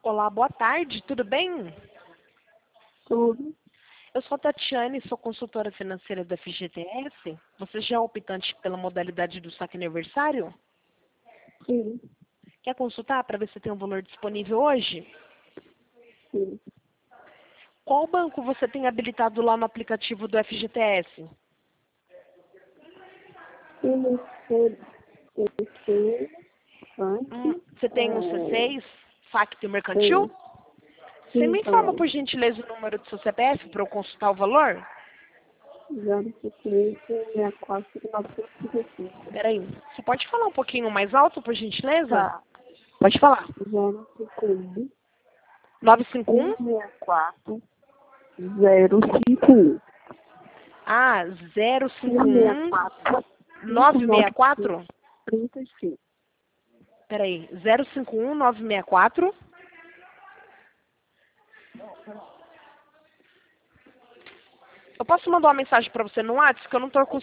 Olá, boa tarde, tudo bem? Tudo, Eu sou a Tatiane, sou consultora financeira da FGTS. Você já é optante pela modalidade do saque aniversário? sim, Quer consultar para ver se tem um valor disponível hoje? sim. Qual banco você tem habilitado lá no aplicativo do FGTS? C, Funk, Você tem o C6, Facto e Mercantil? sim, Você sim, me informa, também. por gentileza, o número do seu CPF para eu consultar o valor? 053-64-955. Peraí, você pode falar um pouquinho mais alto, por gentileza? Tá. Pode falar. 051 951? 164 051 Ah, 051 164 595 964? 35. Peraí, 051 964? Eu posso mandar uma mensagem para você no WhatsApp que eu não estou